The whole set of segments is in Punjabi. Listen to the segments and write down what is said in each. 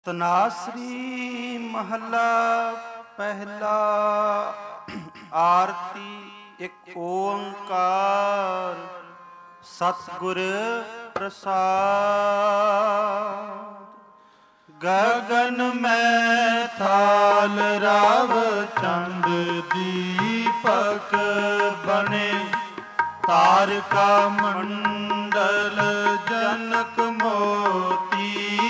ਤਨਾਸਰੀ ਮਹੱਲਾ ਪਹਿਲਾ। ਆਰਤੀ ਇੱਕ ਓੰਕਾਰ ਸਤਿਗੁਰ ਪ੍ਰਸਾਦਿ। ਗਗਨ ਮੈਂ ਥਾਲ ਰਵ ਚੰਦ ਦੀਪਕ ਬਨੇ, ਤਾਰਕਾ ਮੰਡਲ ਜਨਕ ਮੋਤੀ।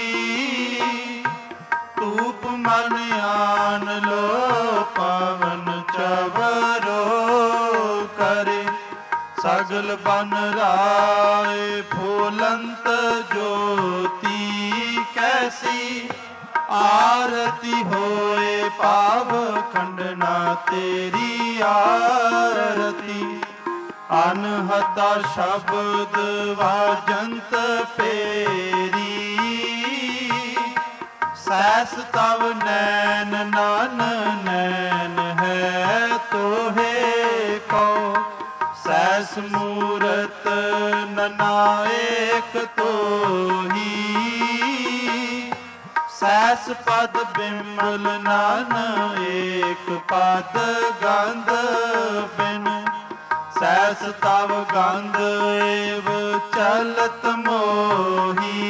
ਧੂਪ ਮਨ ਆਨ ਲੋ ਪਵਨ ਚਵਰੋ ਕਰੇ, ਸਗਲ ਬਨ ਰਾਏ ਫੂਲੰਤ ਜੋਤੀ। ਕੈਸੀ ਆਰਤੀ ਹੋਏ ਪਾਵ ਖੰਡਨਾ ਤੇਰੀ ਆਰਤੀ। ਅਨਹਤਾ ਸ਼ਬਦ ਵਾਜੰਤ ਪੇਰੀ, ਸੈਸ ਤਵ ਨੈਨ ਨਾਨ ਨੈਨ ਹੈ ਤੋਹੇ ਕੋ। ਸੈਸ ਮੂਰਤ ਨਨਾਇਕ ਤੋਹੀ, ਸੈਸ ਪਦ ਬਿਮਲ ਨਾਨ ਏਕ ਪਦ ਗੰਧ ਬਿਨ। ਸੈਸ ਤਵ ਗੰਧ ਏਵ ਚਲਤ ਮੋਹੀ।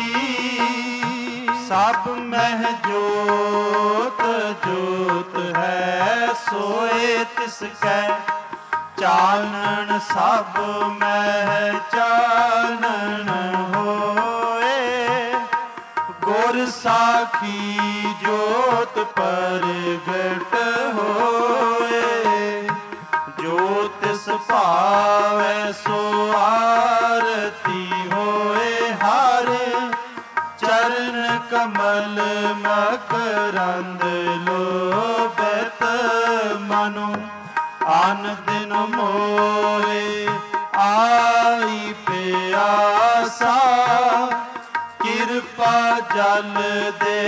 ਸਭ ਮਹਿ ਜੋਤ ਜੋਤ ਹੈ ਸੋਏ ਤਿਸ ਕੈ। ਚਾਨਣ ਸਭ ਮਹਿ ਚਾਨਣ ਹੋਏ, ਗੁਰ ਸਾਖੀ ਜੋਤ ਪਰਗਟ ਹੋਏ। ਜੋ ਤਿਸ ਭਾਵੈ ਸੋ ਆਰਤੀ ਹੋਏ, ਹਰ ਚਰਨ ਕਮਲ ਮਕਰੰਦ ਲੋਭਿਤ ਮਨੁ। ਅਨ ਦਿਨ ਮੋਏ ਆਈ ਪਿਆਸਾ, ਕਿਰਪਾ ਜਲ ਦੇ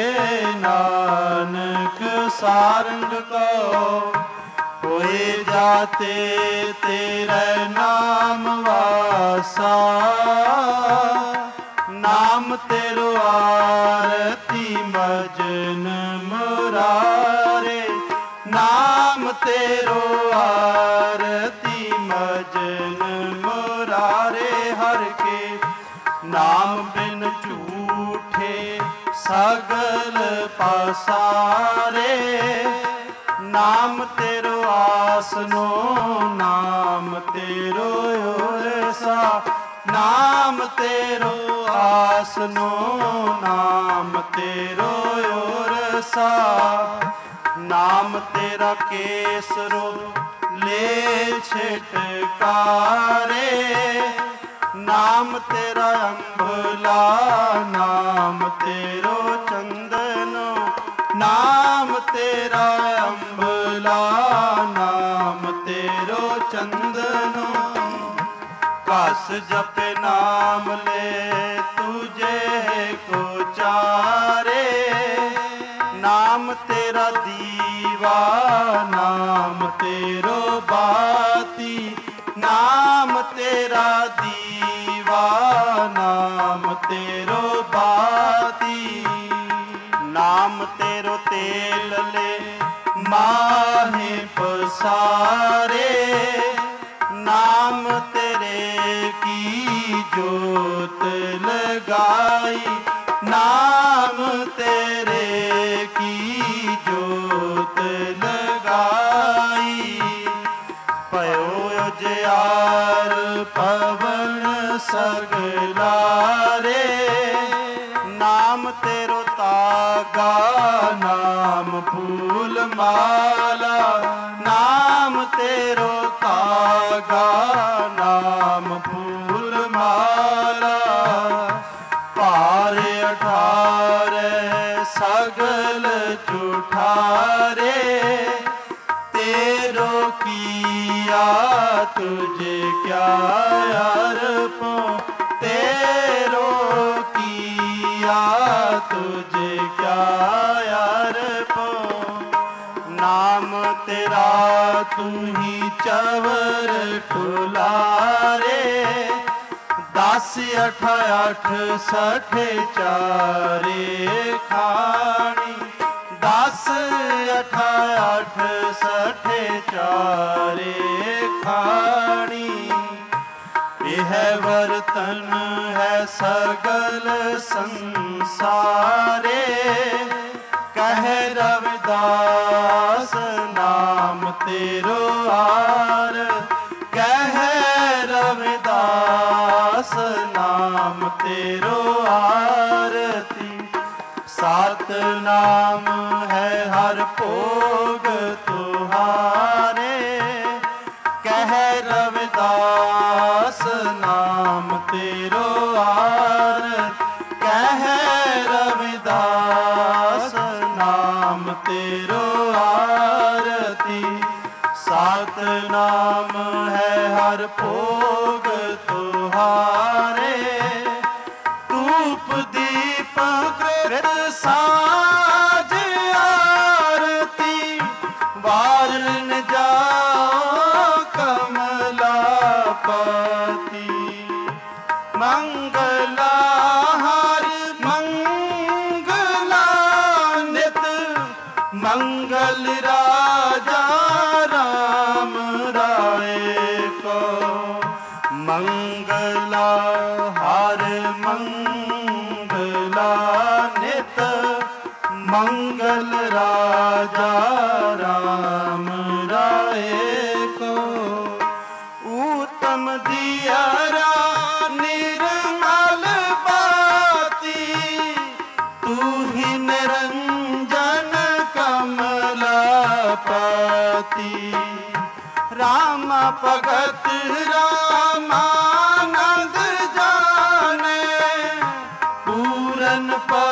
ਨਾਨਕ ਸਾਰੰਗ ਕੋ। ਹੋਏ ਜਾਤੇ ਤੇਰੇ ਨਾਮ ਵਾਸਾ, ਨਾਮ ਤੇਰੋ ਆਰਤੀ ਮਜਨ ਮੁਰਾਰੇ। ਨਾਮ ਤੇਰੋ ਆਰਤੀ ਮਜਨ ਮੁਰਾਰੇ। ਹਰ ਕੇ ਨਾਮ ਬਿਨ ਝੂਠੇ ਸਗਲ ਪਸਾਰੇ। ਨਾਮ ਤੇਰੋ ਆਸਨੋ ਨਾਮ ਤੇਰੋ ਓਰਸਾ। ਨਾਮ ਤੇਰੋ ਆਸਨੋ ਨਾਮ ਤੇਰੋ ਓਰਸਾ। ਨਾਮ ਤੇਰਾ ਕੇਸਰੋ ਲੈ ਛਿਟਕਾਰੇ। ਨਾਮ ਤੇਰਾ ਅੰਬਲਾ ਨਾਮ ਤੇਰੋ ਚੰਦਨੋ। ਨਾਮ ਤੇਰਾ ਅੰਬਲਾ ਨਾਮ ਤੇਰੋ ਚੰਦਨੋ। ਘਸ ਜਪੇ ਨਾਮ ਲੈ ਤੁਝੇ ਕੋ ਚਾਰੇ। ਨਾਮ ਤੇਰਾ ਦੀਵਾ ਨਾਮ ਤੇਰੋ ਬਾਤੀ। ਨਾਮ ਤੇਰਾ ਦੀਵਾ ਨਾਮ ਤੇਰੋ ਬਾਤੀ। ਨਾਮ ਤੇਰੋ ਤੇਲ ਲੈ ਮਾਹੇ ਪਸਾਰੇ। ਨਾਮ ਤੇਰੇ ਕੀ ਜੋਤ ਲਗਾਈ। ਨਾਮ ਤੇਰੇ ਕੀ ਜੋਤ ਲਗਾਈ। ਭਇਓ ਉਜਿਆਰ ਪਵਨ ਸਗਲਾਰੇ। ਨਾਮ ਤੇਰੋ ਤਾਗਾ ਨਾਮ ਫੂਲ ਮਾਲਾ। ਨਾਮ ਤੇਰੋ ਤਾਗਾ ਨਾਮ ਫੂਲ ਮਾਲਾ। ਭਾਰ ਅਠਾਰੇ ਸਗਲ ਝੂਠਾਰੇ। ਤੇਰੋ ਕੀਆ ਤੁਝੇ ਕਿਆ ਅਰਪੋ। ਤੇਰੋ ਕੀਆ ਤੁਝੇ ਕਿਆ ਅਰਪੋ। ਨਾਮ ਤੇਰਾ ਤੂੰ ਹੀ ਚਵਰ ਠੁਲਾਰੇ। ਦਸ अठ अठ सठ चारे खानी। 10 अठ अठ सठ चारे खानी। यह बर्तन है सगल संसारे। कह रविदास नाम तेरो आर। कह रविदास नाम तेरो आरती। सात नाम है हर भोग तुहारे। कह रविदास नाम तेरो आर। कह रविदास नाम तेरो आरती। सात नाम है हर भोग तुहारे। धूप दीप कृत साज आरती। वारन जाओ कमलापति। मंगला हर मंगला नित। मंगल राजा राम राय को। मंगला हर मंगला नित। मंगल राजा राम राय को। उत्तम दियरा निर्मल बाती। तू ही निरंजन कमलापति। राम भगत रामानंद जाने। पूरन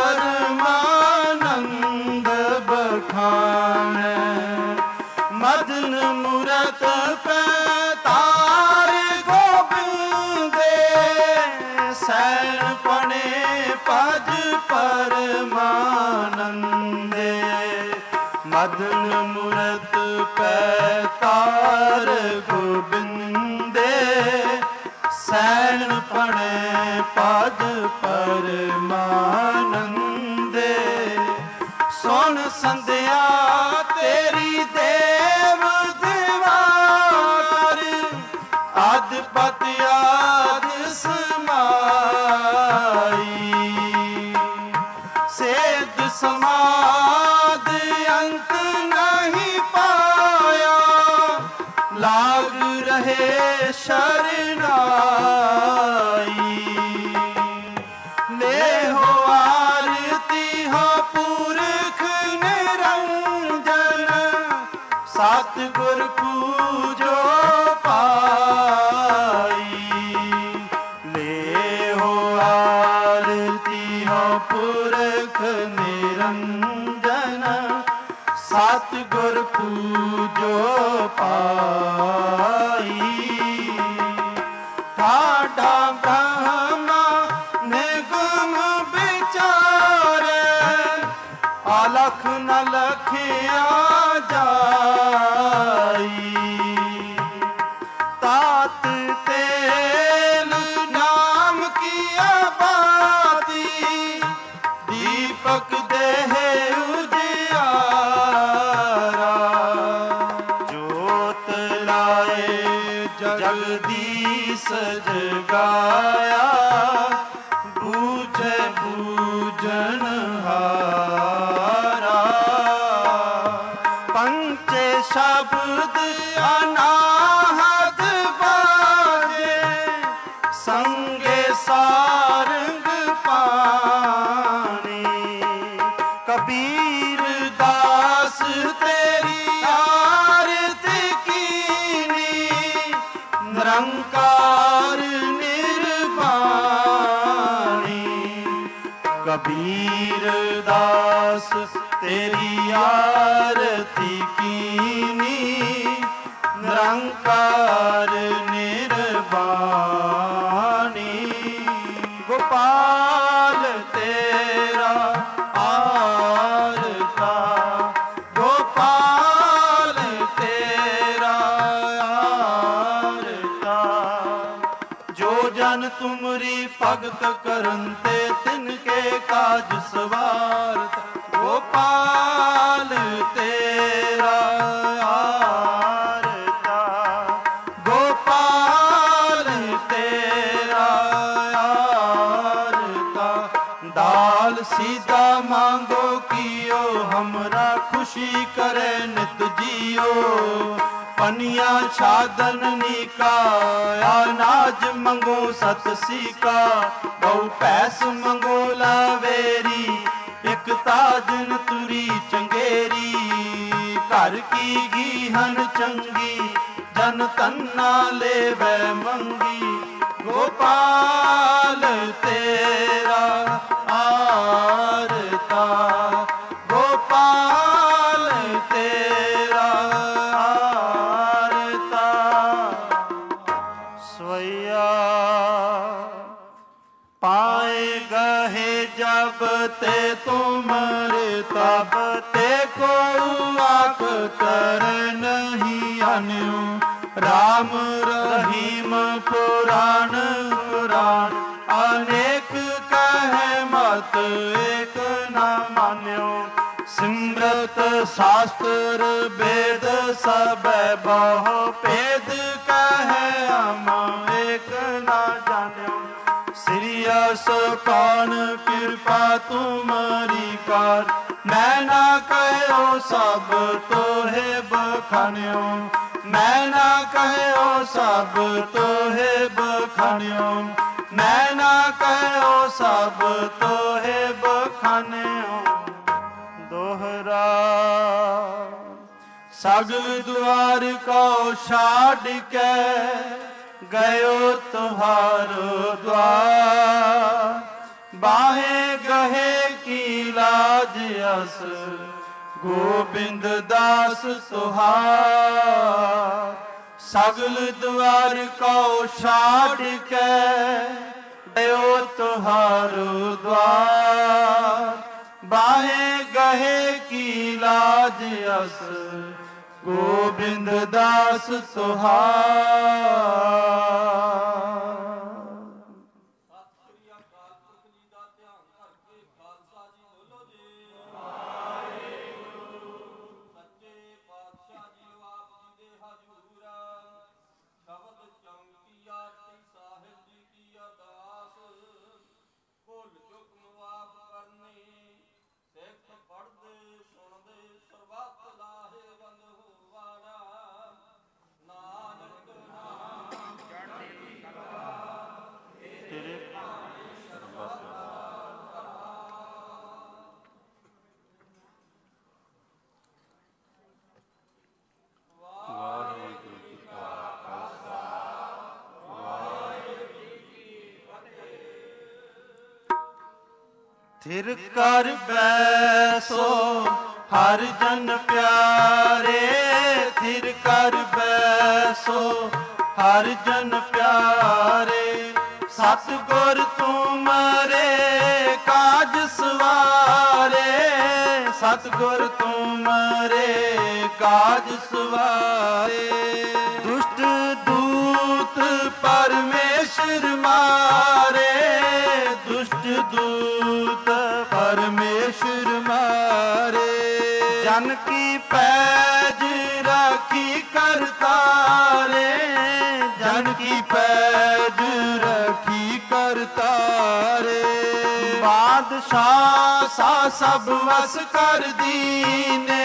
परमानंद बखाने। मदन मूरत पैतार गोबिंदे। सैन पणे पज परमानंदे। मदन मूरत पैतार गोबिंदे। सैन पणे पद परमानंदे। सुन संध्या तेरी देव दिवाकर। अधपत आद समाई। सेध समाध अंत नहीं पाया। लाग रहे शरणाई। ले हो आरती हो पुरख निरंजन। सतगुर पूजो पाई। ले हो आरती हो पुरख निरंजन। सतगुर पूजो पाई। ठाडा ब्रह्मा निगम विचारे। अलख न लखिया जाई। तात तेल नाम किया बाती। दीपक देह उजियारा। जोत लाए जगदीश जगाया। बूझे बूझन हारा। पंचे शब्द अनाहत बाजे। संगे सारंग पानी। कबीर दास तेरी आरती कीनी। निरंकार निर्वाणी। कबीर दास तेरी आरती कीनी। निरंकार निर्वाणी। गोपाल तेरा आरता। गोपाल तेरा आरता। जो जन तुमरी भगत करन ते तिनके काज सवारत। गोपाल तेरा आरता, गोपाल तेरा आरता। दाल सीधा मांगो कियो, हमरा खुशी करे नित जियो। पनिया छादन नीका, अनाज मंगो सत सीका। बहु पैस मंगो लावेरी, एक ताजन तुरी चंगेरी। घर की गीहन चंगी, जन तन्ना लेवे मंगी। गोपाल तेरा आरता, गोपाल तेरा आरता। स्वैया पाए गहे जब ते तुमरे, तब ते को आख कर नहीं अन्यु। राम रहीम पुराण पुराण, अनेक कहे मत एक न मान्यो। सिमरत शास्त्र वेद सब बहु भेद, कहे हम एक न जान्यो। श्रीयस पान कृपा तुम्हारी कार, मैं ना कहो सब तोहे बखान्यो। मैं ना कहो सब तोहे बखान्यो। मैं ना कहो सब तोहे बखान्यो। दोहरा सगल द्वार को छाड़ के, गयो तुम्हारो द्वार। बाहे गहे की लाज अस, गोबिंद दास तुहार। सगल द्वार को छाड़ के, गयो तुम्हारो द्वार। बाहे गहे की लाज अस, गोबिंद दास तुहार। थिर कर बैसो हर जन प्यारे, थिर कर बैसो हर जन प्यारे। सतगुर तुमरे काज सवारे, सतगुर तुमरे काज सवारे। दुष्ट दूत परमेश्वर मारे, दुष्ट दूत परमेश्वर मारे। जन की पैज राखी करतारे, जन की पैज राखी करतारे। बादशाह सा सब वस कर दीने,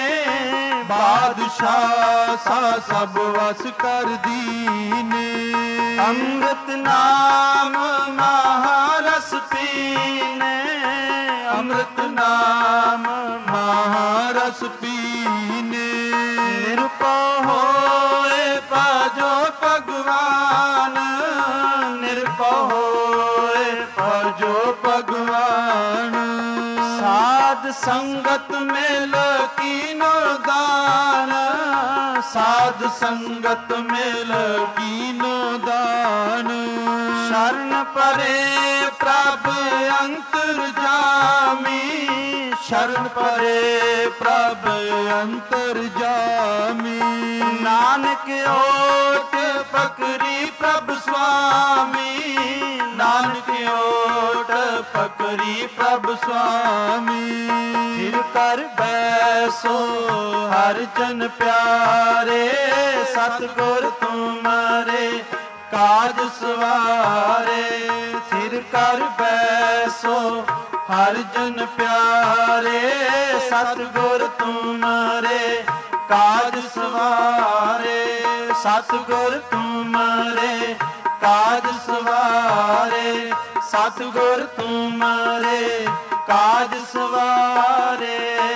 बादशाह सा सब वस कर दीने। अमृत नाम महारस पीने, अमृत नाम महारस पीने। निरपो होए भजो भगवान, निरपो होए भजो भगवान। साध संगत मिल कीनो दान, साध संगत मिल कीनो दान। शरण परे प्रभ अंतर्जामी, शरण परे प्रभ अंतर्जामी। नानक ओट पकड़ी प्रभ स्वामी, नानक ਨਾਨਕ ਓਟ ਪਕਰੀ ਪ੍ਰਭ ਸੁਆਮੀ। ਫਿਰ ਕਰ ਬੈਸੋ ਹਰਿ ਜਨ ਪਿਆਰੇ, ਸਤਿਗੁਰ ਤੁਮਾਰੇ ਕਾਜ ਸਵਾਰੇ। ਸਿਰ ਕਰ ਬੈਸੋ ਹਰਿ ਜਨ ਪਿਆਰੇ, ਸਤਿਗੁਰ ਤੁਮਾਰੇ ਕਾਜ ਸਵਾਰੇ। ਸਤਿਗੁਰ ਤੁਮਾਰੇ ਕਾਜ ਸਵਾਰੇ, ਸਤਿਗੁਰ ਤੁਮਾਰੇ ਕਾਜ ਸਵਾਰੇ।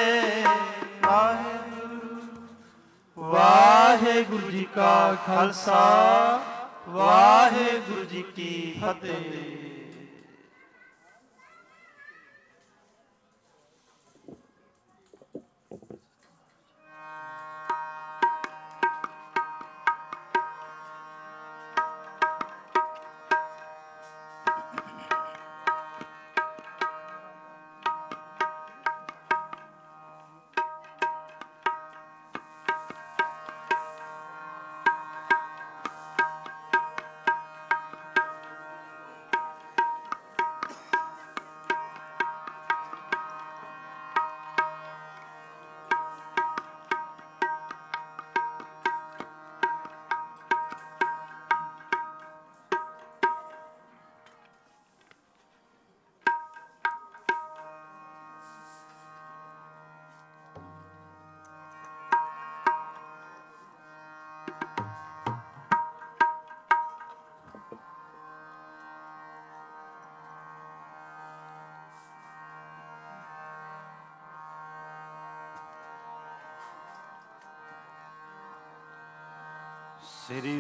ਵਾਹਿਗੁਰੂ ਜੀ ਕਾ ਖਾਲਸਾ, ਵਾਹਿਗੁਰੂ ਜੀ ਕੀ ਫਤਿਹ। ਸ੍ਰੀ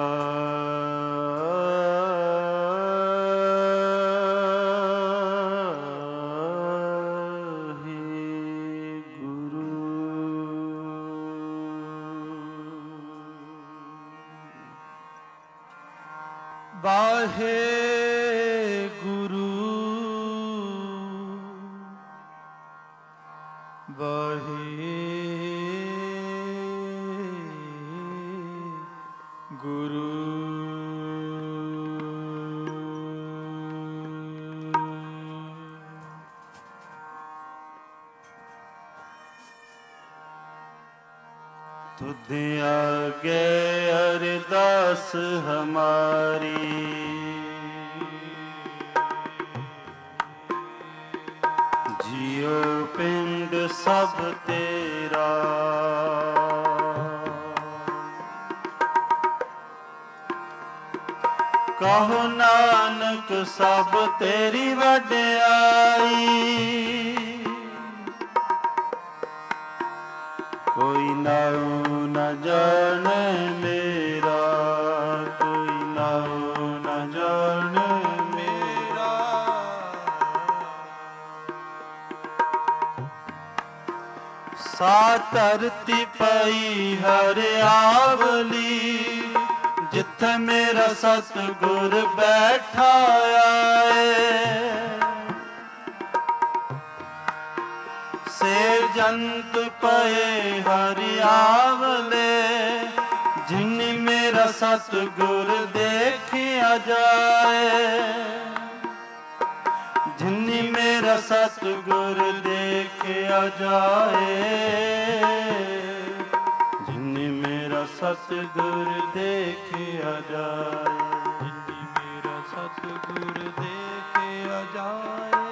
ਵਾਹਿਗੁਰੂ। ਵਾਹਿਗੁਰੂ ਗੁਰੂ। ਤੁਧ ਆਗੇ ਅਰਦਾਸ ਹਮਾਰੀ, ਜਿਉ ਪਿੰਡ ਸਭ ਤੇਰਾ। ਕਹੋ ਨਾਨਕ ਸਭ ਤੇਰੀ ਵਡਿਆਈ, ਕੋਈ ਨਾਉ ਨ ਜਾਣੈ ਮੇਰਾ, ਕੋਈ ਨਾਉ ਨ ਜਾਣੈ ਮੇਰਾ। ਸਾ ਧਰਤੀ ਪਈ ਹਰਿਆਵਲੀ, ਜਿੱਥੇ ਮੇਰਾ ਸਤਿਗੁਰ ਬੈਠਾ ਆਏ। ਸੇ ਜੰਤ ਪਏ ਹਰਿਆਵਲੇ, ਜਿਨਿ ਮੇਰਾ ਸਤਿਗੁਰ ਦੇਖਿਆ ਜਾਏ। ਜਿਨਿ ਮੇਰਾ ਸਤਿਗੁਰ ਦੇਖਿਆ ਜਾਏ, ਜਿਨਿ ਮੇਰਾ ਸਤਿਗੁਰ ਦੇਖਿਆ ਜਾਏ, ਜਿਨਿ ਮੇਰਾ ਸਤਿਗੁਰ ਦੇਖਿਆ ਜਾਏ।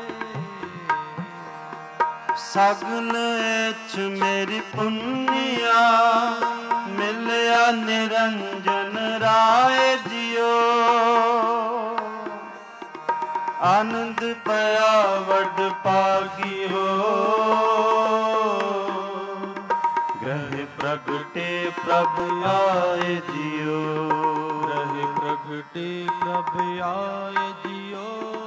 ਸਗਲ ਏਛ ਮੇਰੀ ਪੁੰਨਿਆ, ਮਿਲਿਆ ਨਿਰੰਜਨ ਰਾਏ ਜੀਓ। ਆਨੰਦ ਪਿਆ ਵਡ ਭਾਗਿਓ, ਗ੍ਰਹਿ ਪ੍ਰਗਟੇ ਪ੍ਰਭ ਆਏ ਜੀਓ। ਗ੍ਰਹਿ ਪ੍ਰਗਟੇ ਪ੍ਰਭ ਆਏ ਜੀਓ।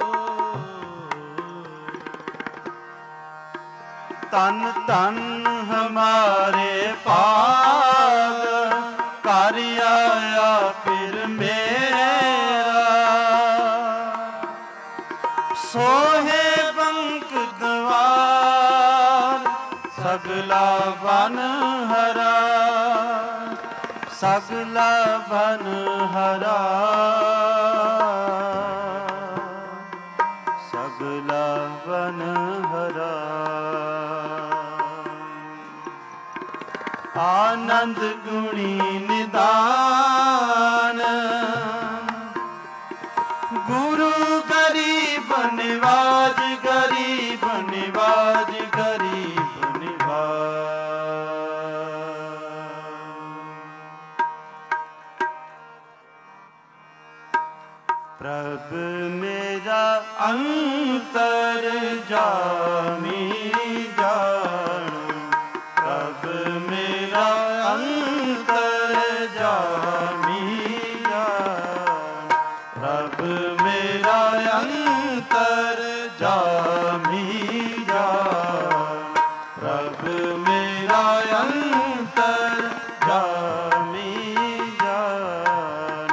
ਧਨ ਧਨ ਹਮਾਰੇ ਭਾਗ, ਘਰ ਆਇਆ ਫਿਰ ਮੇਰਾ। ਸੋਹੇ ਬੰਕ ਦਵਾਰ, ਸਗਲਾ ਬਨ ਹਰਾ। ਸਗਲਾ ਬਨ ਹਰਾ। लावन हरा। आनंद गुणी निदान गुरु गरीब निवाज, गरीब निवाज, गरीब निवाज। प्रभु मेरा अंतर जामी जान, प्रभु मेरा अंतर जामी जान, प्रभु मेरा अंतर जामी जान, प्रभु मेरा अंतर जामी जान।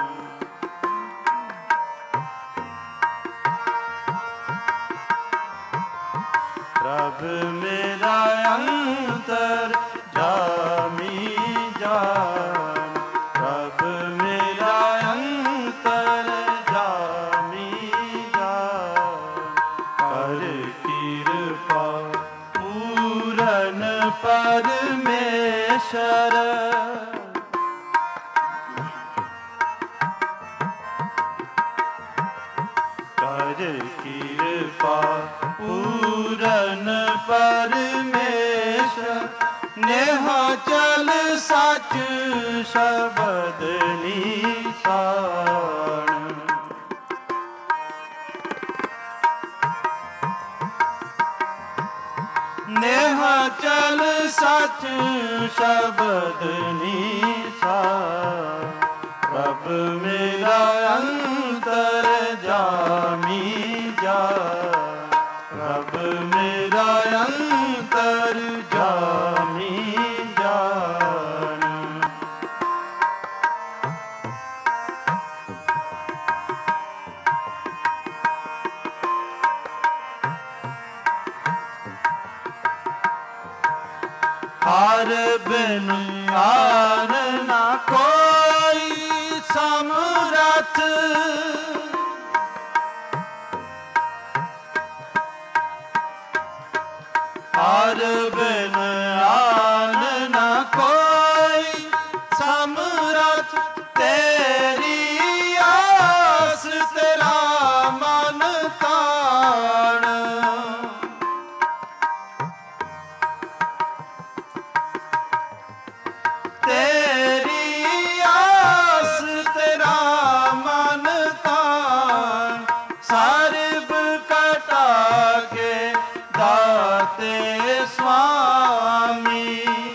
प्रभु मेरा अंतर जामी जान, प्रभु मेरा अंतर जामी जान। कर कृपा पूरन परमेश्वर, कर कृपा पूरन परमेश्वर। नेहा चल सच शब्द निशान, नेहा चल सच शब्द निशान। प्रभु मेरा अंतर जामी जान, प्रभु मेरा अंतर जामी जान। हार बिन हार ना कोई समरथ, हार बिन आन न कोई समरथ। तेरी आस तेरा मन तान, तेरी आस तेरा मन तान। सर्ब कटा के दाते स्वामी,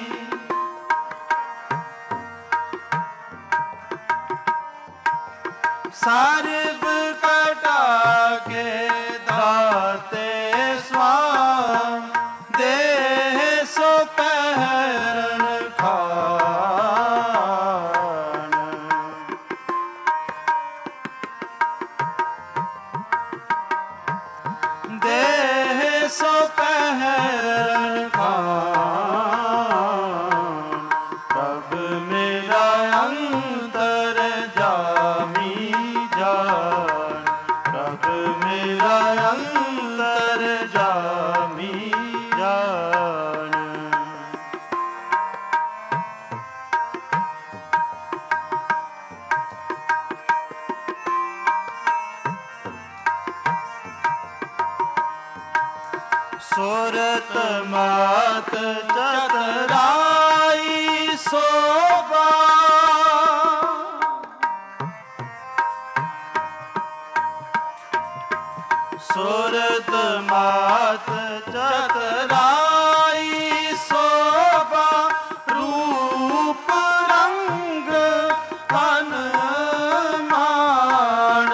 सर्ब कटा के दाते स्वामी। देह सो पहरन खान, देह सो पहरन खान। प्रभु मेरा अंतर जामी जान, प्रभु मेरा अंतर जामी जान। सुरत मात चतराई शोभा, सुरत मात चतराई शोभा। रूप रंग तन मान,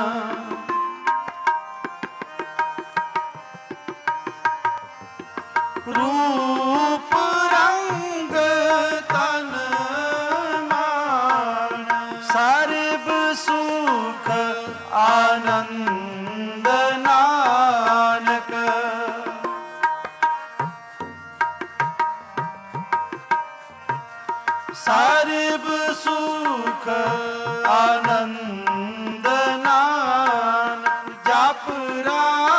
रूप रंग तन मान। सर्ब सुख आनंद नानक, सर्ब सुख आनंद नानक। जप राम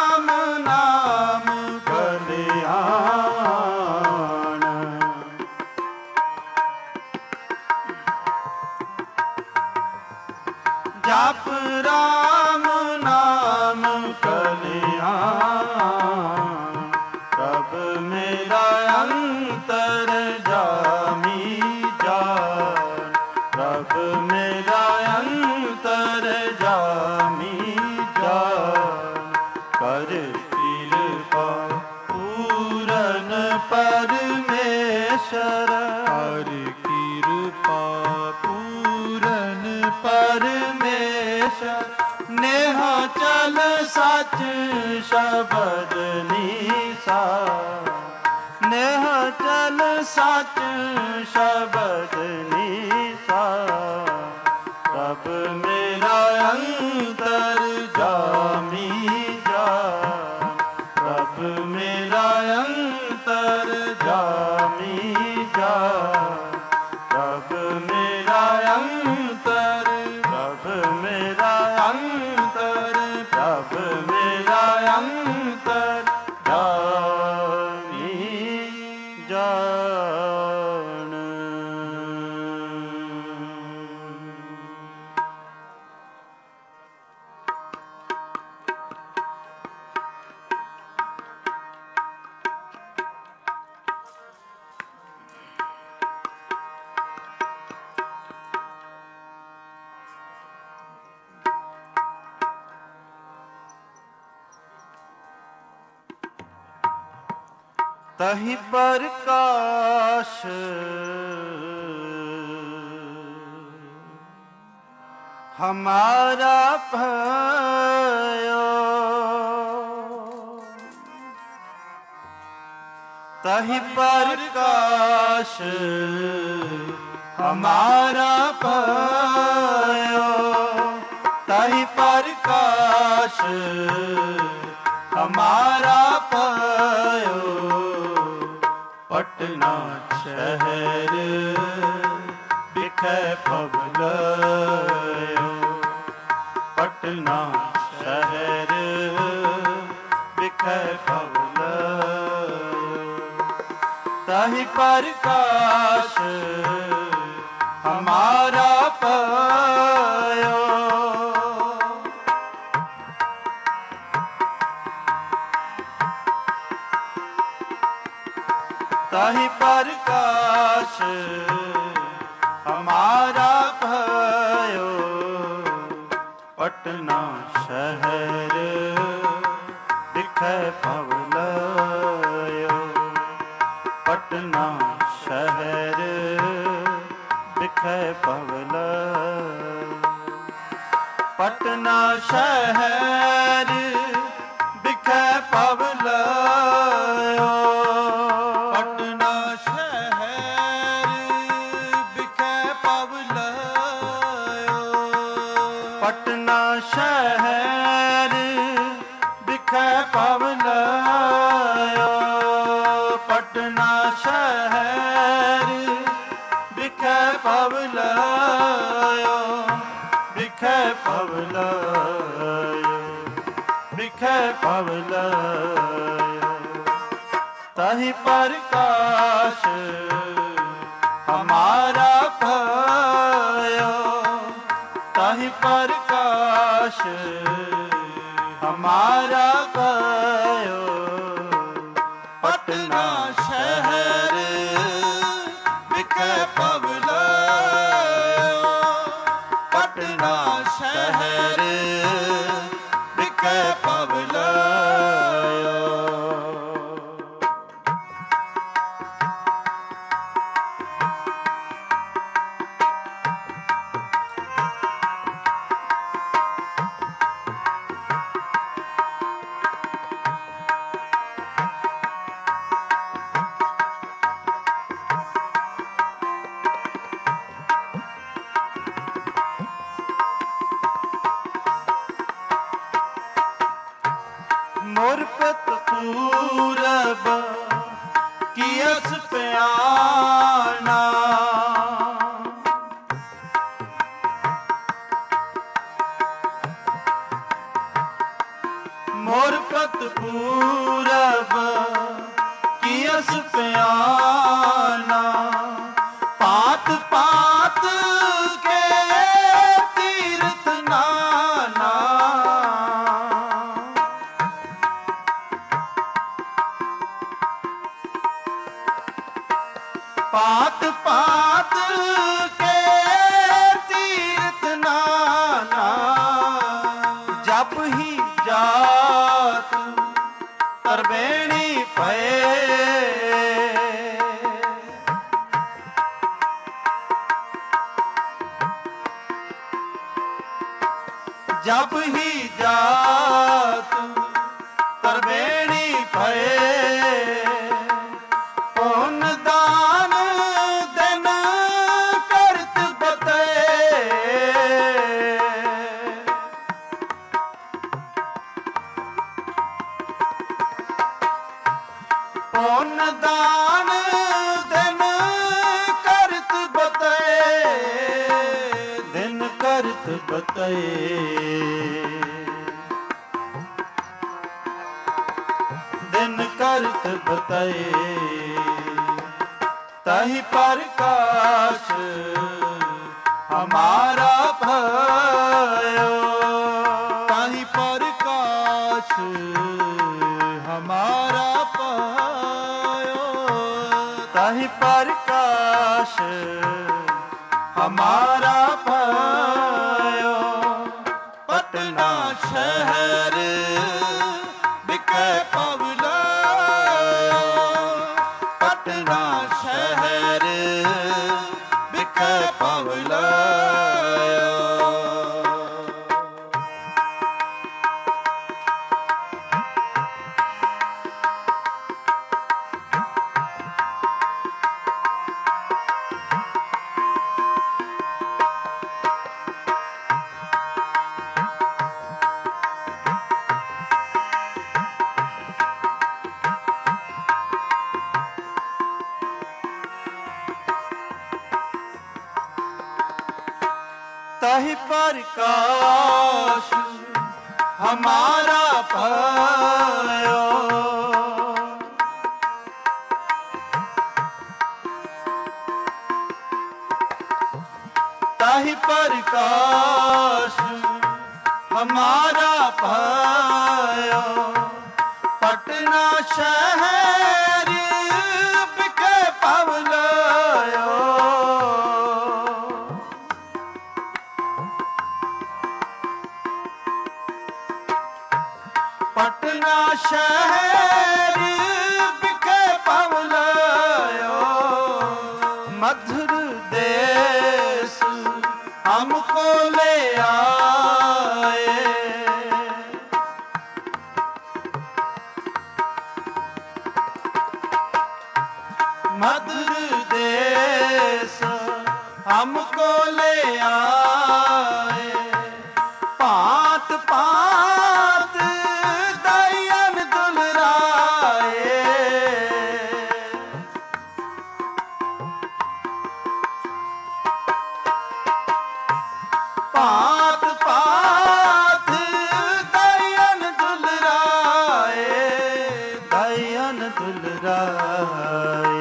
ਮੇਰਾ ਅੰਤਰ ਜਾਮੀ ਜਾਨ, ਪ੍ਰਭ ਮੇਰਾ ਅੰਤਰ ਜਾਮੀ ਜਾਨ। ਕਰ ਕਿਰਪਾ ਪੂਰਨ ਪਰਮੇਸ਼ਰ, ਹਰ ਕਿਰਪਾ ਪੂਰਨ ਪਰਮੇਸ਼ਰ। ਨੇਹਾ ਚਲ ਸੱਚ ਸ਼ਬਦ ਨੀਸਾ, ਨੇਹਾ ਚਲ ਸੱਚ ਸ਼ਬਦ ਨੀਸਾ। ਪ੍ਰਭ ਮੇਰਾ ਅੰਤਰ ਜਾਮੀ ਜਾਨ, ਪ੍ਰਭ ਮੇਰਾ ਅੰਤਰ ਜਾਮੀ ਜਾਨ। ਪ੍ਰਭ ਮੇਰਾ ਅੰਤਰ, ਪ੍ਰਭ ਮੇਰਾ ਅੰਤਰ, ਪ੍ਰਭ ਮੇਰਾ ਅੰਤਰ ਜਾਮੀ ਜਾਨ। तहि प्रकाश हमारा भयो, तहि प्रकाश हमारा भयो, तहि प्रकाश हमारा भयो। पटना शहर बिखै पवलयो, पटना शहर बिखै पवलयो। तहि प्रकाश हमारा भयो, तहि प्रकाश हमारा भयो। पटना शहर बिखै पवलयो, पटना शहर बिखै पवलयो। पटना शहर बिखै पवलयो, पटना शहर बिखै पवलयो। पटना शहर बिखै पवलयो, पटना शहर बिखै पवलयो, बिखै पवलयो, बिखै पवलयो। तहि प्रकाश हमारा भयो, तहि प्रकाश हमारा भयो। पटना शहर बिखै पवलयो, पटना शहर बिखै पवलयो। मुरपत पूरब कियस प्याना, मुरपत पूरब कियस प्याना। पात पात के तीर्थ नाना, पात पात के तीर्थ नाना, जप ही जात तरबेणी पए। जप ही जात तरबेणी पए। पुन दान दिन करत बते। पुन दान दिन करत बते। दिन करत बते। दिन करत बतए। तहि प्रकाश हमारा भयो। तहि प्रकाश हमारा भयो। तहि प्रकाश हमारा भयो। पटना शहर बिकै पवलायो। पटना शहर बिकै पवलायो। तहि प्रकाश हमारा भयो। तहि प्रकाश हमारा भयो। पटना शहर बिकै पवलायो। पटना शहर बिकै पवलायो। मधुर देश हमको ले आए। मधुर देश हमको ले आए। पात पात दयन दुलराए। पात पात दयन दुलराए। दयन दुलराए।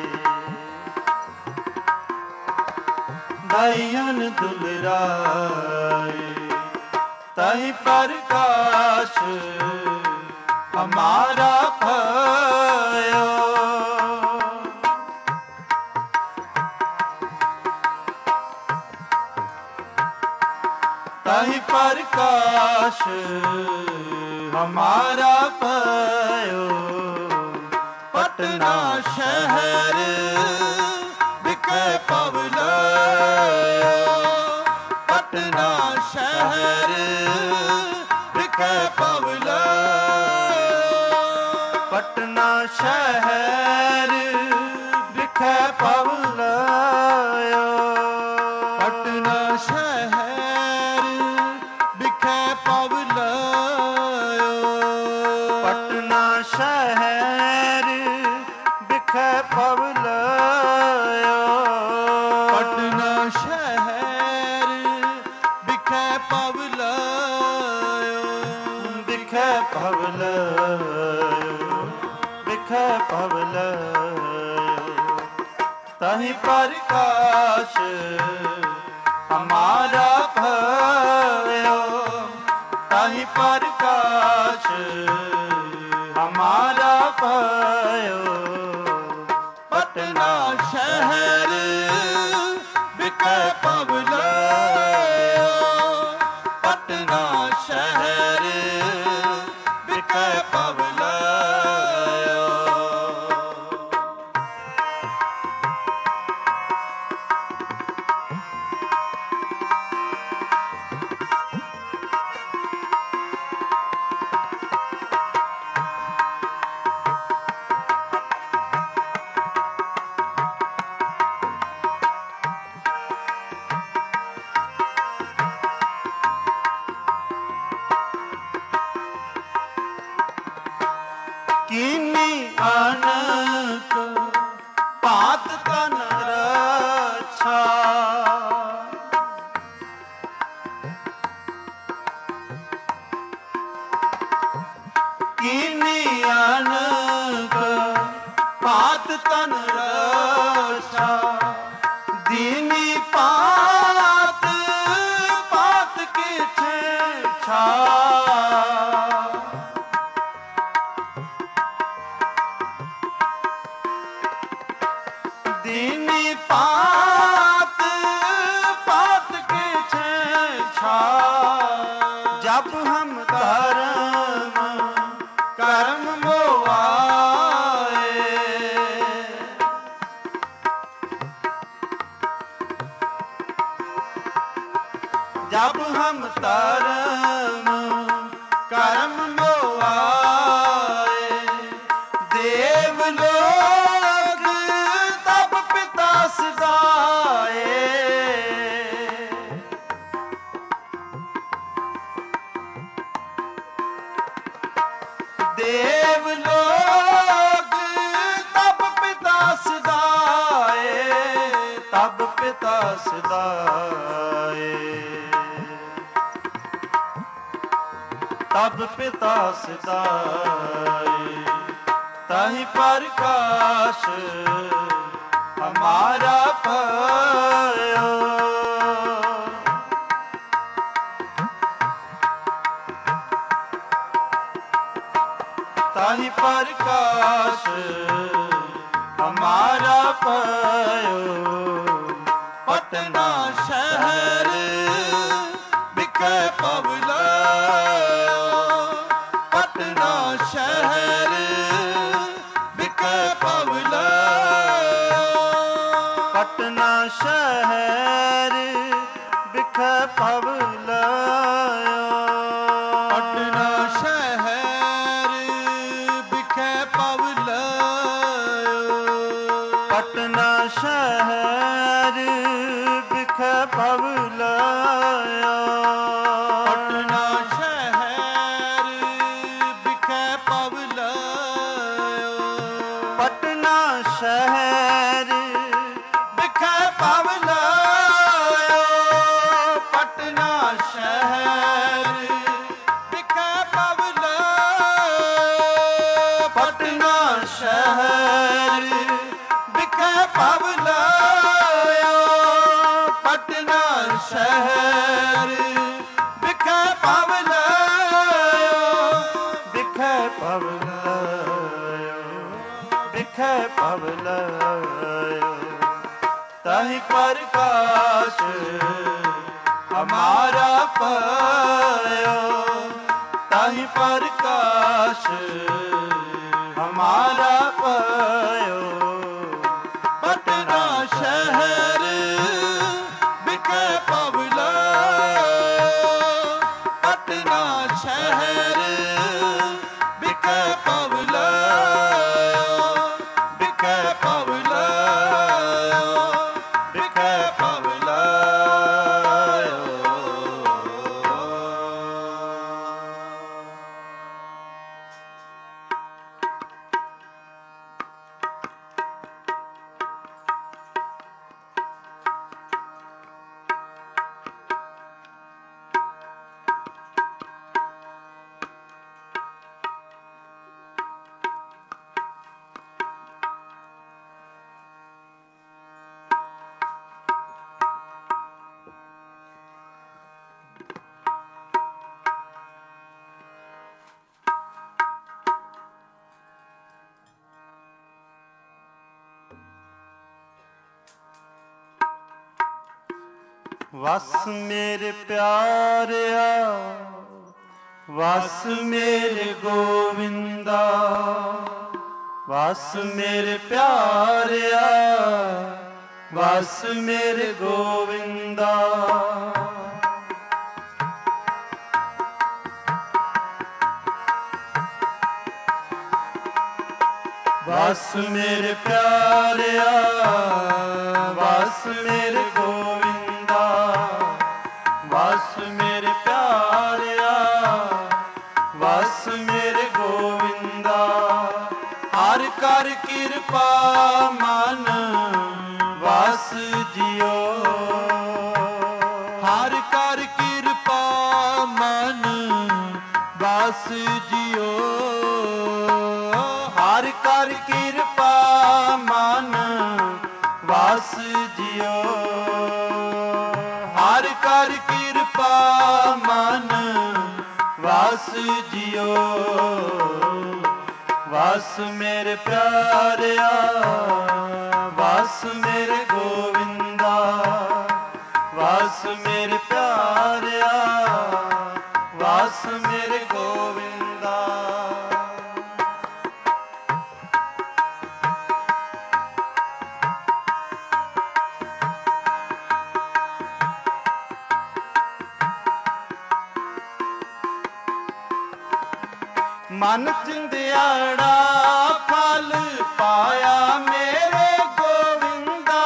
दयन दुलराए। तहि प्रकाश हमारा भयो। तहि प्रकाश हमारा भयो। पटना शहर बिकै पवलायो। पटना शहर बिकै पवलायो। पटना शहर बिकै पवलायो। पटना शहर बिकै पवलायो। पटना शहर बिकै पवलायो। पटना शहर बिकै पवलायो। बिकै पवलायो। बिकै पवलायो। तहि प्रकाश हमारा भयो। तहि प्रकाश हमारा भयो। पटना शहर बिकै पवलो, पटना शहर बिकै पवलो। कीनी अनक पात तन रक्षा, कीनी अनक पात तन रक्षा, दीनी पात पात की छेछा, दीनी पात पात के छेछा। जब हम धर्म कर्म मोआए, जब हम धर्म कर्म मोआए, देवलोक तब पिता सदाए, देवलोक तब पिता सदाए, तब पिता सदाए, तब पिता सदाए। तहि प्रकाश हमारा भयो, तहि प्रकाश हमारा भयो। पटना शहर बिकै पवलो, पटना शहर बिकै पवलो, पटना शहर बिकै पवलो, पटना शहर बिकै पवलो, पटना शहर बिकै पवलो, पटना शहर बिकै पवलो, पटना शहर बिकै पवलो, पटना शहर बिकै पवलो, पटना शहर बिकै पवलो, पटना शहर बिकै पवलो, बिकै पवलो, बिकै पवलो। तहि प्रकाश हमारा भयो, तहि प्रकाश हमारा भयो। पटना शहर बिकै पवलो, पटना शहर बिकै पवलो, बिकै पवलो, बिकै पवलो। ਵਸ ਮੇਰੇ ਪਿਆਰਿਆ, ਵਸ ਮੇਰੇ ਗੋਵਿੰਦਾ, ਵਸ ਮੇਰੇ ਪਿਆਰਿਆ, ਵਸ ਮੇਰੇ ਗੋਵਿੰਦਾ। ਵਸ ਮੇਰੇ ਪਿਆਰਿਆ, ਵਸ ਮੇਰੇ ਗੋਵਿੰਦਾ, ਵਸ ਮੇਰੇ ਪਿਆਰਿਆ, ਵਸ ਮੇਰੇ ਗੋਵਿੰਦਾ। ਹਰ ਕਰ ਕਿਰਪਾ ਮਨ ਵਸ ਜਿਉ, ਹਰ ਕਰ ਕਿਰਪਾ ਮਨ ਵਸ ਜਿਉ, ਹਰ ਕਰ ਕਿਰਪਾ ਮਨ ਵਸ ਜਿਉ, ਹਰ ਕਰ ਕਿਰਪਾ ਮਨ ਵਸ ਜਿਉ। ਵਸ ਮੇਰੇ ਪਿਆਰਿਆ, ਵਸ ਮੇਰੇ ਗੋਵਿੰਦਾ, ਵਸ ਮੇਰੇ ਪਿਆਰਿਆ, ਵਸ ਮੇਰੇ ਗੋਵਿੰਦਾ। ਮਨ ਚਿੰਦਿਆੜਾ ਫਲ ਪਾਇਆ ਮੇਰੇ ਗੋਵਿੰਦਾ,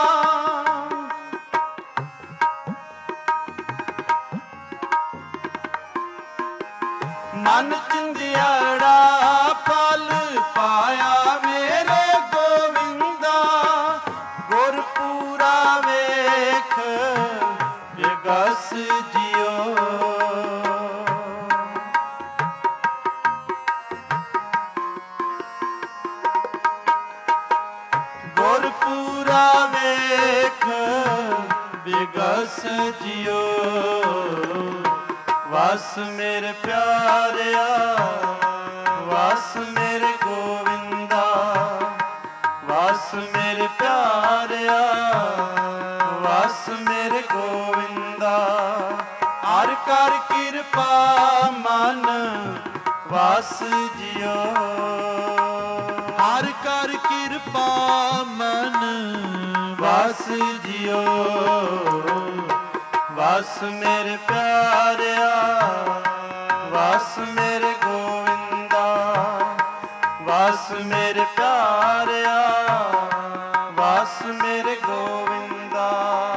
ਮਨ ਚਿੰਦਿਆੜਾ ਫਲ ਪਾਇਆ ਮੇਰੇ ਗੋਵਿੰਦਾ। ਗੁਰਪੂਰਾ ਵੇਖ ਵਿਗਸ ਜਿਉ, ਗੁਰਪੂਰਾ ਵੇਖ ਵਿਗਸ ਜਿਉ। ਵਸ ਮੇਰੇ ਪਿਆਰਿਆ, ਵਸ ਮੇਰੇ ਗੋਵਿੰਦਾ, ਵਸ ਮੇਰੇ ਪਿਆਰਿਆ, ਵਸ ਮੇਰੇ ਗੋਵਿੰਦਾ। ਹਰ ਕਰ ਕਿਰਪਾ ਮਨ ਵਸ ਜਿਉ, ਹਰ ਕਰ ਕਿਰਪਾ ਮਨ ਵਸ ਜਿਉ। ਵਸ ਮੇਰੇ ਪਿਆਰਿਆ, ਵਸ ਮੇਰੇ ਗੋਵਿੰਦਾ, ਵਸ ਮੇਰੇ ਪਿਆਰਿਆ, ਵਸ ਮੇਰੇ ਗੋਵਿੰਦਾ।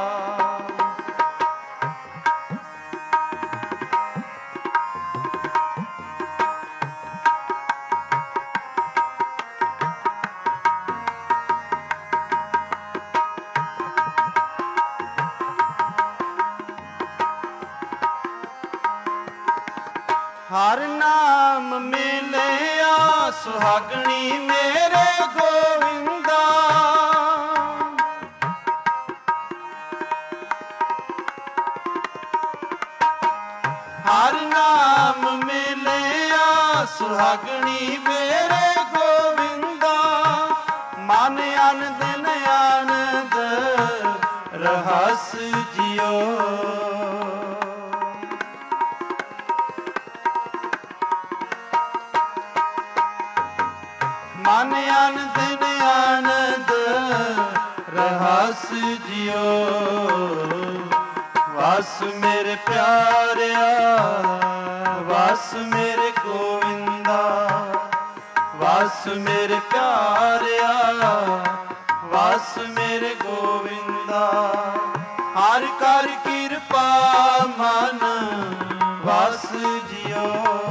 ਹਰ ਨਾਮ ਮਿਲਿਆ ਸੁਹਾਗਣੀ ਮੇਰੇ ਗੋਵਿੰਦਾ, ਹਰ ਨਾਮ ਮਿਲਿਆ ਸੁਹਾਗਣੀ ਮੇਰੇ ਗੋਵਿੰਦਾ। ਮਨ ਅਨ ਦਿਨ ਆਨੰਦ ਰਹਸ ਜਿਉ, ਮਨ ਅਨ ਦਿਨ ਆਨੰਦ ਰਹਸ ਜਿਉ। ਵਸ ਮੇਰੇ ਪਿਆਰਿਆ, ਵਸ ਮੇਰੇ ਗੋਵਿੰਦਾ, ਵਸ ਮੇਰੇ ਪਿਆਰਿਆ, ਵਸ ਮੇਰੇ ਗੋਵਿੰਦਾ। ਹਰ ਕਰ ਕਿਰਪਾ ਮਨ ਵਸ ਜਿਉ,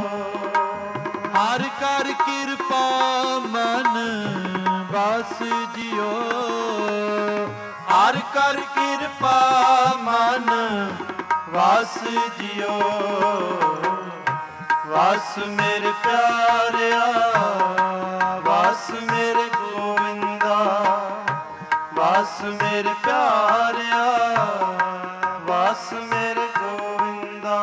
ਹਰ ਕਰ ਕਿਰਪਾ ਮਨ ਵਸ ਜਿਉ, ਹਰ ਕਰ ਕਿਰਪਾ ਮਨ ਵਸ ਜਿਉ। ਵਸ ਮੇਰੇ ਪਿਆਰਿਆ, ਵਸ ਮੇਰੇ ਗੋਵਿੰਦਾ, ਵਸ ਮੇਰੇ ਪਿਆਰਿਆ, ਵਸ ਮੇਰੇ ਗੋਵਿੰਦਾ।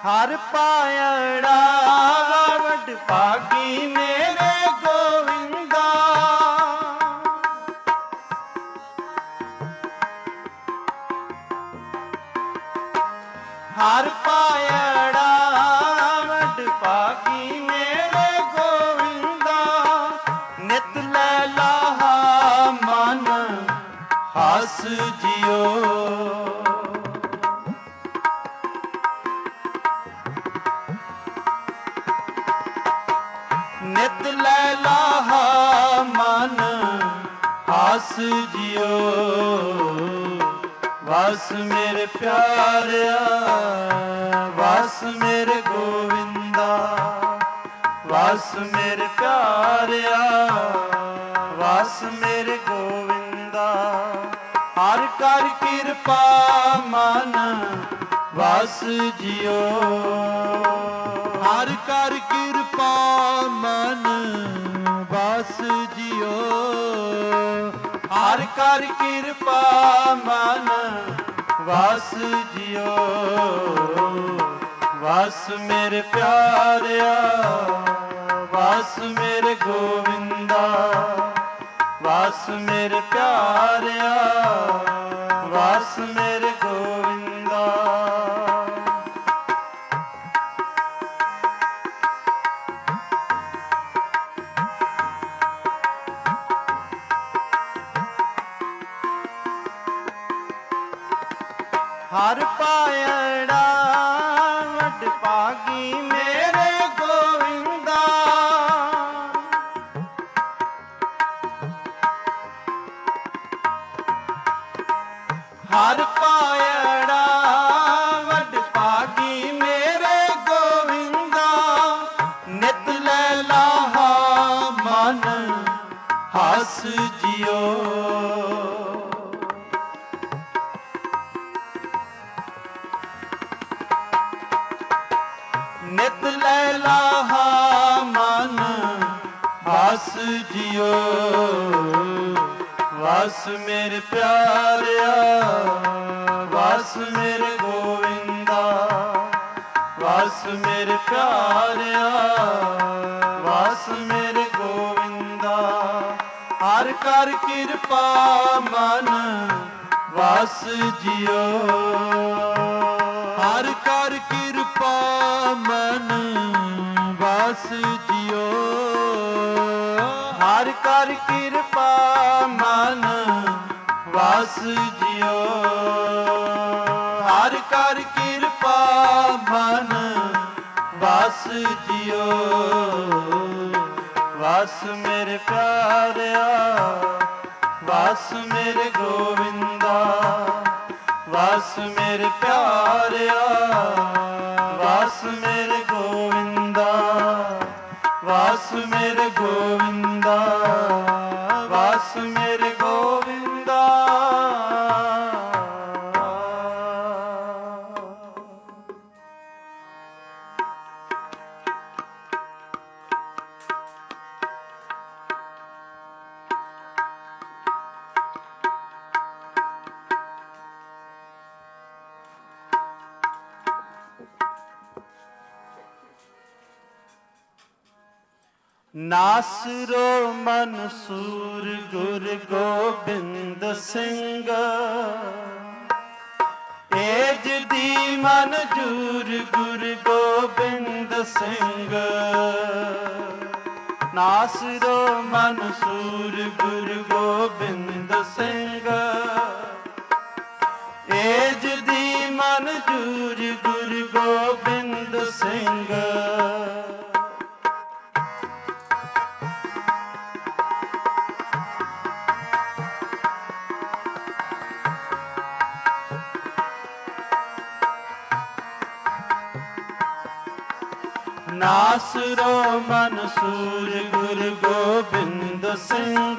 ਹਰ ਪਾਇੜਾ ਵੱਡ ਭਾਗੀ ਮੇਰੇ ਗੋਵਿੰਦਾ। ਹਰ ਪਾਇੜਾ ਵੱਡ ਭਾਗੀ ਮੇਰੇ ਗੋਵਿੰਦਾ। ਨਿਤ ਲੈ ਲਾਹਾ ਮਨ ਹੱਸ ਜਿਉ। ਨਿਤ ਲੈ ਲਾਹਾ ਮਨ ਹੱਸ ਜਿਉ। ਵਸ ਮੇਰੇ ਪਿਆਰਿਆ ਵਸ ਮੇਰੇ ਗੋਵਿੰਦਾ। ਵਸ ਮੇਰੇ ਪਿਆਰਿਆ ਵਸ ਮੇਰੇ ਗੋਵਿੰਦਾ। ਹਰ ਕਰ ਕਿਰਪਾ ਮਨ ਵਸ ਜਿਉ। ਹਰ ਕਰ ਕਿਰਪਾ ਮਨ ਵਸ ਜਿਉ। ਹਰ ਕਰ ਕਿਰਪਾ ਮਨ ਵਸ ਜਿਉ। ਵਸ ਮੇਰੇ ਪਿਆਰਿਆ ਵਸ ਮੇਰੇ ਗੋਵਿੰਦਾ। ਵਸ ਮੇਰੇ ਪਿਆਰਿਆ ਵਸ ਮੇਰੇ ਗੋਵਿੰਦਾ। ਹਰ ਪਾਇੜਾ ਵੱਡ ਭਾਗੀ ਮੇਰੇ ਗੋਵਿੰਦਾ। ਹਰ ਪਾਇੜਾ ਵੱਡ ਭਾਗੀ ਮੇਰੇ ਗੋਵਿੰਦਾ। ਨਿਤ ਲੈ ਲਾਹਾ ਮਨ ਹੱਸ ਜਿਉ। ਨਿਤ ਲੈ ਲਾਹਾ ਮਨ ਹੱਸ ਜਿਉ। ਵਸ ਮੇਰੇ ਪਿਆਰਿਆ ਵਸ ਮੇਰੇ ਗੋਵਿੰਦਾ। ਵਸ ਮੇਰੇ ਪਿਆਰਿਆ ਵਸ ਮੇਰੇ ਗੋਵਿੰਦਾ। ਹਰ ਕਰ ਕਿਰਪਾ ਮਨ ਵਸ ਜਿਉ। ਹਰ ਕਰ ਕਿਰਪਾ ਮਨ ਵਸ ਜਿਉ। ਹਰ ਕਰ ਕਿਰਪਾ ਮਨ ਵਸ ਜਿਉ। ਹਰ ਕਰ ਕਿਰਪਾ ਮਨ ਵਸ ਜਿਉ। ਵਸ ਮੇਰੇ ਪਿਆਰਿਆ ਵਸ ਮੇਰੇ ਗੋਵਿੰਦਾ। ਵਸ ਮੇਰੇ ਪਿਆਰਿਆ ਵਸ ਮੇਰੇ ਗੋਵਿੰਦਾ। ਵਸ ਮੇਰੇ ਗੋਵਿੰਦਾ ਵਸ ਮੇਰੇ ਗੋਵਿੰਦਾ। ਨਾਸਰੋ ਮਨਸੂਰ ਗੁਰ ਗੋਬਿੰਦ ਸਿੰਘ। ਏਜ ਦੀ ਮਨਜੂਰ ਗੁਰ ਗੋਬਿੰਦ ਸਿੰਘ। ਨਾਸਰੋ ਮਨਸੂਰ ਗੁਰ ਗੋਬਿੰਦ ਸਿੰਘ। ਏਜ ਦੀ ਮਨਜੂਰ ਗੁਰ ਗੋਬਿੰਦ ਸਿੰਘ। ਨਾਸਰੋ ਮਨਸੂਰ ਗੁਰ ਗੋਬਿੰਦ ਸਿੰਘ।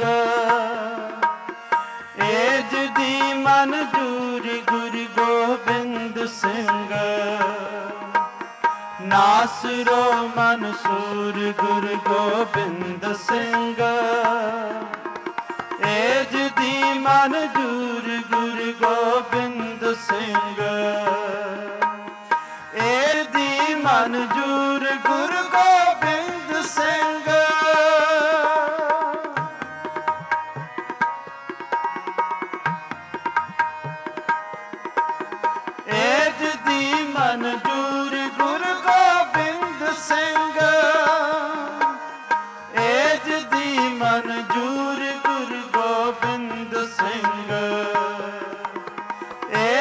ਏਜ ਦੀ ਮਨਜੂਰ ਗੁਰ ਗੋਬਿੰਦ ਸਿੰਘ। ਨਾਸਰੋ ਮਨਸੂਰ ਗੁਰ ਗੋਬਿੰਦ ਸਿੰਘ। ਏਜ ਦੀ ਮਨਜੂਰ ਗੁਰ ਗੋਬਿੰਦ ਸਿੰਘ। ਏਜ ਦੀ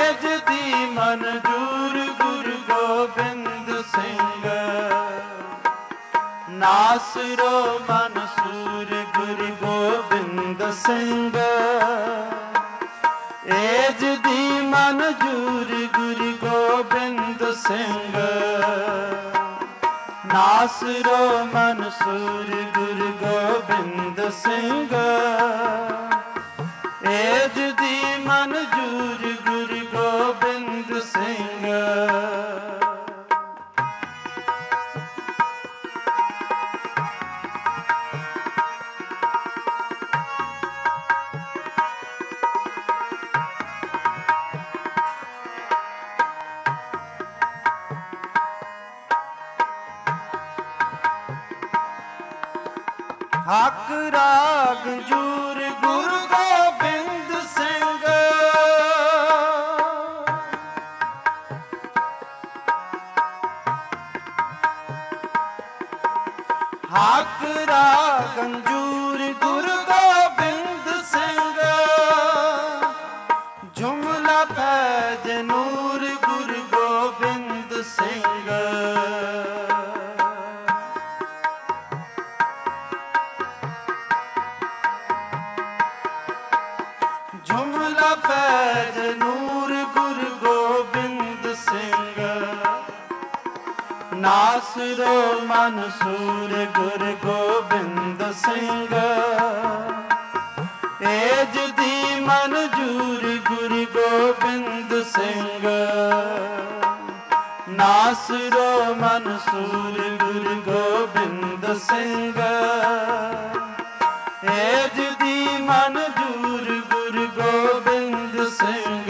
ਏਜ ਦੀ ਮਨਜੂਰ ਗੁਰੂ ਗੋਬਿੰਦ ਸਿੰਘ। ਨਾਸਰੋ ਮਨਸੂਰ ਗੁਰੂ ਗੋਬਿੰਦ ਸਿੰਘ। ਏਜ ਦੀ ਮਨਜੂਰ ਗੁਰੂ ਗੋਬਿੰਦ ਸਿੰਘ। ਨਾਸਰੋ ਮਨਸੂਰ ਗੁਰੂ ਗੋਬਿੰਦ ਸਿੰਘ। ਏਜ ਦੀ ਮਨਜੂਰ ਗੁਰੂ ਗੋਬਿੰਦ ਸਿੰਘ। ਹੱਕ ਰਾਗ ਜੂਰ ਗੁਰੂ ਗੋਬਿੰਦ ਸਿੰਘ। ਹੱਕ ਰਾਗ ਜੂਰ ਗੁਰੂ ਗੋਬਿੰਦ ਸਿੰਘ। ਜੁਮਲਾ ਫੈਜ਼ ਨੂਰ ਗੁਰੂ ਗੋਬਿੰਦ ਸਿੰਘ। ਜੁਮਲਾ ਫੈਜ਼ ਨੂਰ ਗੁਰੂ ਗੋਬਿੰਦ ਸਿੰਘ। ਨਾਸਰੋ ਮਨਸੂਰ ਗੁਰੂ ਗੋਬਿੰਦ ਸਿੰਘ। ਏਜ ਦੀ ਮਨਜੂਰ ਗੁਰੂ ਗੋਬਿੰਦ ਸਿੰਘ। ਨਾਸਰੋ ਮਨਸੂਰ ਗੁਰੂ ਗੋਬਿੰਦ ਸਿੰਘ। ਏਜ ਦੀ ਮਨਜੂਰ ਗੁਰੂ ਗੋਬਿੰਦ ਸਿੰਘ।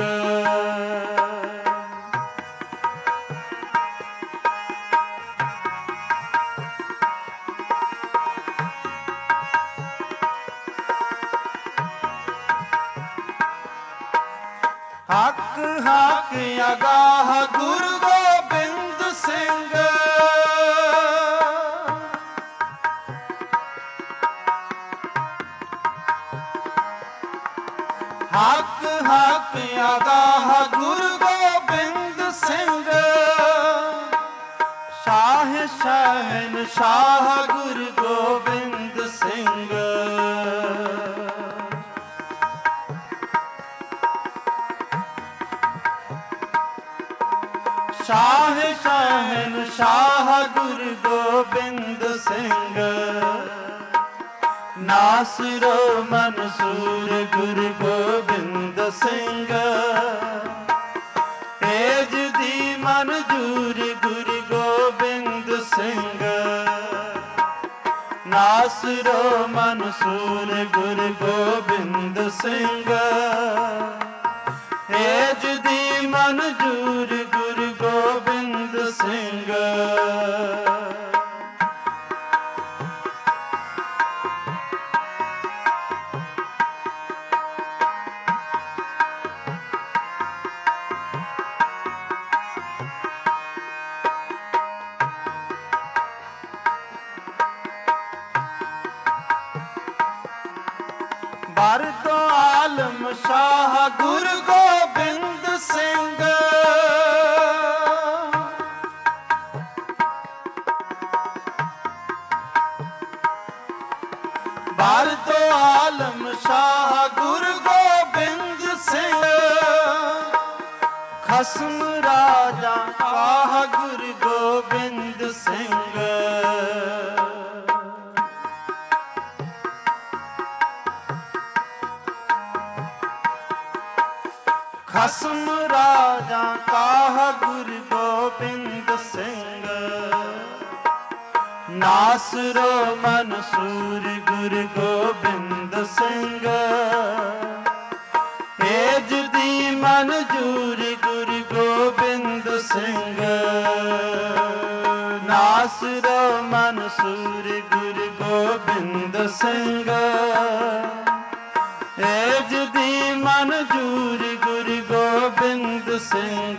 ਹੱਕ ਹੱਕ ਅਗਾਹ ਗੁਰੂ ਗੋਬਿੰਦ ਸਿੰਘ। ਹੱਕ ਹੱਕ ਅਗਾਹ ਗੁਰੂ ਗੋਬਿੰਦ ਸਿੰਘ। ਸ਼ਾਹ ਸ਼ਹਿਨਸ਼ਾਹ ਗੁਰੂ ਗੋਬਿੰਦ ਸਿੰਘ। ਸ਼ਾਹ ਸ਼ਹਿਨਸ਼ਾਹ ਗੁਰੂ ਗੋਬਿੰਦ ਸਿੰਘ। ਨਾਸਰੋ ਮਨਸੂਰ ਗੁਰੂ ਗੋਬਿੰਦ ਸਿੰਘ। ਏਜ ਦੀ ਮਨਜੂਰ ਗੁਰੂ ਗੋਬਿੰਦ ਸਿੰਘ। ਨਾਸਰੋ ਮਨਸੂਰ ਗੁਰੂ ਗੋਬਿੰਦ ਸਿੰਘ। ਏਜ ਦੀ ਮਨਜੂਰ ਗੁਰੂ ਗੋਬਿੰਦ ਸਿੰਘ। ਬਰਦੋ ਆਲਮ ਸ਼ਾਹ ਗੁਰੂ ਗੋਬਿੰਦ ਸਿੰਘ। ਬਰਦੋ ਆਲਮ ਸ਼ਾਹ ਗੁਰੂ ਗੋਬਿੰਦ ਸਿੰਘ। ਖਸਮ ਰਾਜਾ ਆਹ ਗੁਰੂ ਗੋਬਿੰਦ ਸਿੰਘ। ਖਸਮ ਰਾਜਾ ਕਾਹ ਗੁਰੂ ਗੋਬਿੰਦ ਸਿੰਘ। ਨਾਸਰੋ ਮਨਸੂਰ ਗੁਰੂ ਗੋਬਿੰਦ ਸਿੰਘ। ਏਜ ਦੀ ਮਨਜੂਰ ਗੁਰੂ ਗੋਬਿੰਦ ਸਿੰਘ। ਨਾਸਰੋ ਮਨਸੂਰ ਗੁਰੂ ਗੋਬਿੰਦ ਸਿੰਘ। ਏਜ ਦੀ ਮਨਜੂਰ ਗੁਰੂ ਗੋਬਿੰਦ ਸਿੰਘ।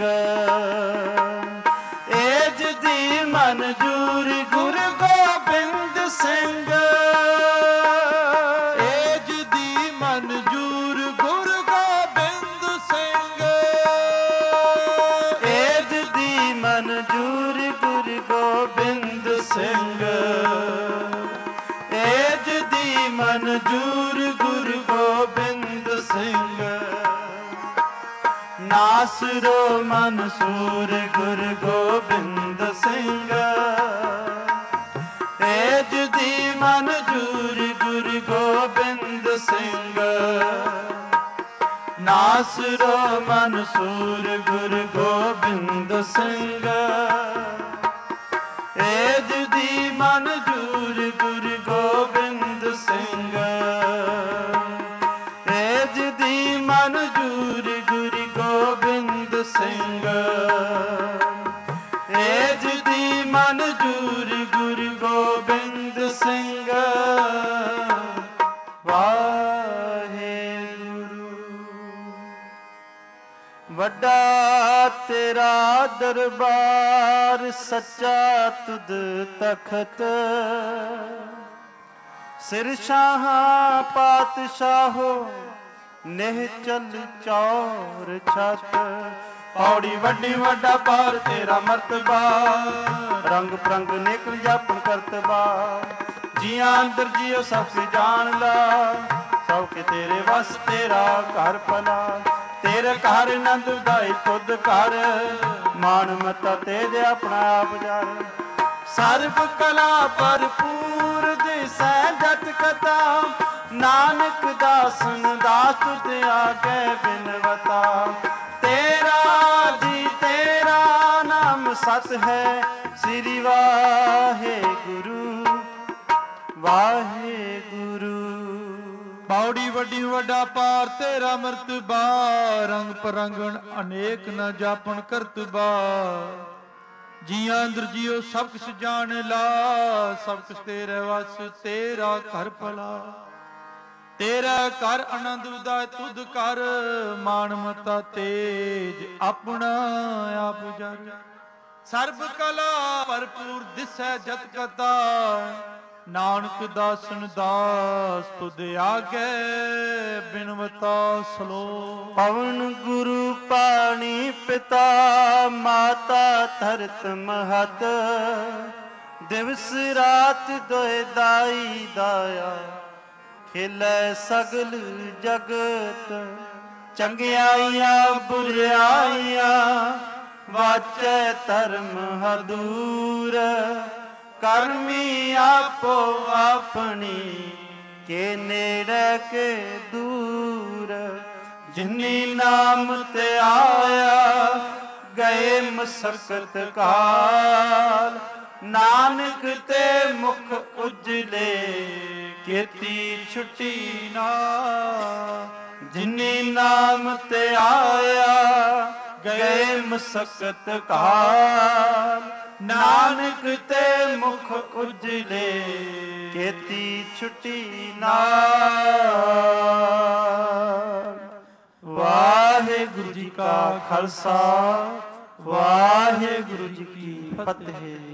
ਏਜ ਦੀ ਮਨਜੂਰ ਗੁਰੂ ਗੋਬਿੰਦ ਸਿੰਘ। ਏਜ ਦੀ ਮਨਜੂਰ ਗੁਰੂ ਗੋਬਿੰਦ ਸਿੰਘ। ਨਾਸਰੋ ਮਨਸੂਰ ਗੁਰੂ ਗੋਬਿੰਦ ਸਿੰਘ। ਏਜ ਦੀ ਮਨਜੂਰ ਗੁਰੂ ਗੋਬਿੰਦ ਸਿੰਘ। ਨਾਸਰੋ ਮਨਸੂਰ ਗੁਰੂ ਗੋਬਿੰਦ ਸਿੰਘ। ਏਜ ਦੀ ਮਨਜੂਰ ਗੁਰੂ ਗੋਬਿੰਦ ਸਿੰਘ। ਏਜ ਦੀ ਮਨਜੂਰ ਗੁਰੂ ਗੋਬਿੰਦ ਸਿੰਘ। ਏਜ ਦੀ ਮਨਜੂਰ ਗੁਰੂ ਗੋਬਿੰਦ ਸਿੰਘ। ਵਾਹਿਗੁਰੂ। ਵੱਡਾ ਤੇਰਾ ਦਰਬਾਰ ਸੱਚਾ ਤੁਧ ਤਖਤ। ਸਿਰ ਸ਼ਾਹਾਂ ਪਾਤਸ਼ਾਹੋ ਨਿਹਚਲ ਚੌਰ ਛਤ। ਪੌੜੀ ਵੱਡੀ ਵੱਡਾ ਪਾਰ ਤੇਰਾ ਮਰਤਬਾ। ਰੰਗ ਪ੍ਰੰਗ ਨਿਕਲ ਜਾਪਨ ਕਰਤਬਾ। ਜੀਆਂ ਅੰਦਰ ਜੀਓ ਸਭ ਕੇ ਜਾਣਦਾ। ਸਭ ਕੇ ਤੇਰੇ ਵਸ ਤੇਰਾ ਘਰ ਭਲਾ। ਤੇਰੇ ਘਰ ਆਨੰਦ ਉਦਾਈ ਤੁਧ ਘਰ। ਮਾਣ ਮਤਾ ਤੇਜ ਆਪਣਾ ਆਪ ਜਰ। ਸਰਬ ਕਲਾ ਭਰਪੂਰ ਦਿਸੈ ਜਤ ਕਥਾ। ਨਾਨਕ ਦਾਸਨ ਦਾਸ ਤੁਧ ਆਗੇ ਬਿਨਵਤਾ। ਤੇਰਾ ਜੀ ਤੇਰਾ ਨਾਮ ਸਤ ਹੈ। ਸ੍ਰੀ ਵਾਹਿਗੁਰੂ ਵਾਹਿਗੁਰੂ। ਪੌੜੀ ਵੱਡੀ ਵੱਡਾ ਪਾਰ ਤੇਰਾ ਮਰਤਬਾ। ਰੰਗ ਪਰੰਗਣ ਅਨੇਕ ਨ ਜਾਪਣ ਕਰਤਬਾ। ਜੀਆਂ ਅੰਦਰ ਜੀਓ ਸਭ ਕੁਛ ਜਾਣ ਲਾ। ਸਭ ਕੁਛ ਤੇਰੇ ਵਸ ਤੇਰਾ ਘਰ ਭਲਾ। ਤੇਰਾ ਘਰ ਆਨੰਦ ਉਦਾਇ ਤੁਧ ਕਰ। ਮਾਣ ਮਤਾ ਤੇਜ ਆਪਣਾ ਆਪ ਜਰ। ਸਰਬ ਕਲਾ ਭਰਪੂਰ ਦਿਸੈ ਜਤ ਕਤਾ। ਨਾਨਕ ਦਾਸਨ ਦਾਸ ਤੁਧ ਆਗੇ ਬਿਨਵਤਾ ਸਲੋ। ਪਵਨ ਗੁਰੂ ਪਾਣੀ ਪਿਤਾ ਮਾਤਾ ਧਰਤ ਮਹਤ। ਦਿਵਸ ਰਾਤ ਦੋਇ ਦਾਈ ਦਾਇਆ। ਖੇਲੇ ਸਗਲ ਜਗਤ। ਚੰਗਿਆਈਆਂ ਬੁਰਿਆਈਆਂ ਵਾਚੈ ਧਰਮ ਹਦੂਰ। ਕਰਮੀ ਆਪੋ ਆਪਣੀ ਕੇ ਨੇੜੇ ਕੇ ਦੂਰ। ਜਿਨੀ ਨਾਮ ਤੇ ਆਇਆ ਗਏ ਮਸਕਤ ਕਾਲ। ਨਾਨਕ ਤੇ ਮੁਖ ਉਜਲੇ ਕੀਤੀ ਛੁੱਟੀ ਨਾ। ਜਿਨੀ ਨਾਮ ਤੇ ਆਇਆ ਗਏ ਮਸਕਤ ਕਾਲ। ਨਾਨਕ ਤੇ ਮੁਖ ਉਜਲੇ ਕੀਤੀ ਛੁੱਟੀ ਨਾਲ। ਵਾਹਿਗੁਰੂ ਜੀ ਕਾ ਖਾਲਸਾ ਵਾਹਿਗੁਰੂ ਜੀ ਕੀ ਫਤਿਹ।